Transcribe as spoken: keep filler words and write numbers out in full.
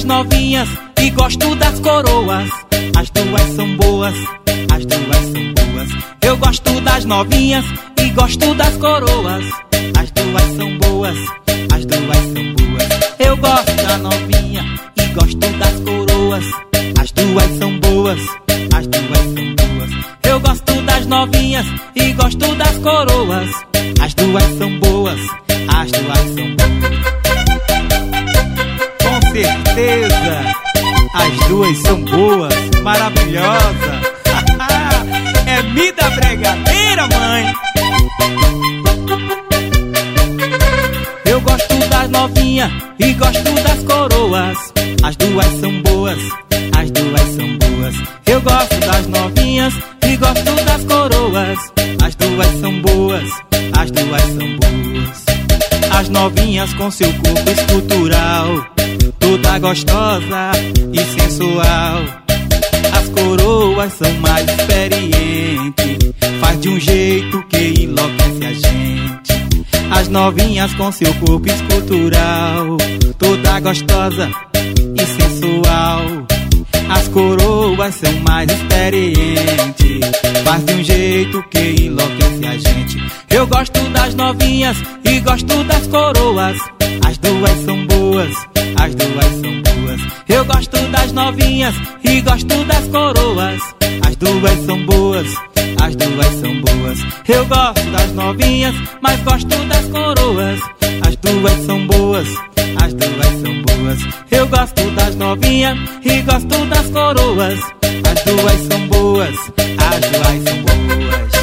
das novinhas e gosto das coroas. As duas são boas, as duas são boas. Eu gosto das novinhas e gosto das coroas. As duas são boas, as duas são boas. Eu gosto da novinha e gosto das coroas. As duas são boas, as duas são boas. Eu gosto das novinhas e gosto das coroas. As duas são boas, as duas são boas. Com certeza, as duas são boas, maravilhosa. É vida bregadeira, mãe. Eu gosto das novinhas e gosto das coroas. As duas são boas, as duas são boas. Eu gosto das novinhas e gosto das coroas. As duas são boas, as duas são boas. As novinhas com seu corpo escultural, toda gostosa e sensual. As coroas são mais experientes, faz de um jeito que enlouquece a gente. As novinhas com seu corpo escultural, toda gostosa e sensual. As coroas são mais experientes, faz de um jeito que enlouquece a gente. Eu gosto das novinhas e gosto das coroas. As duas são boas, as duas são boas. Eu gosto das novinhas e gosto das coroas. As duas são boas, as duas são boas. Eu gosto das novinhas, mas gosto das coroas. As duas são boas, as duas são boas. Eu gosto das novinhas e gosto das coroas. As duas são boas, as duas são boas.